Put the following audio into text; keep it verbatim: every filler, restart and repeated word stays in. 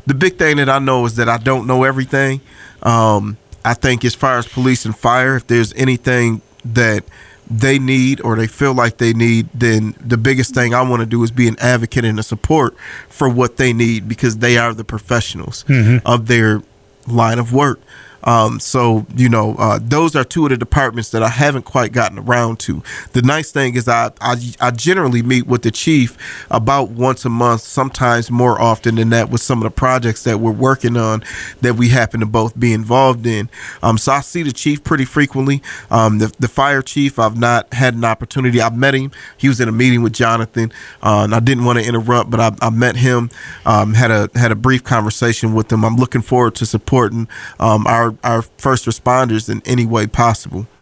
the big thing that I know is that I don't know everything. Um, I think as far as police and fire, if there's anything that they need or they feel like they need, then the biggest thing I want to do is be an advocate and a support for what they need, because they are the professionals mm-hmm. of their line of work. Um, so, you know, uh, those are two of the departments that I haven't quite gotten around to. The nice thing is I, I, I generally meet with the chief about once a month, sometimes more often than that, with some of the projects that we're working on that we happen to both be involved in. Um, so I see the chief pretty frequently. Um, the, the fire chief, I've not had an opportunity. I've met him. He was in a meeting with Jonathan, uh, and I didn't want to interrupt, but I, I met him, um, had a had a brief conversation with him. I'm looking forward to supporting um, our our first responders in any way possible.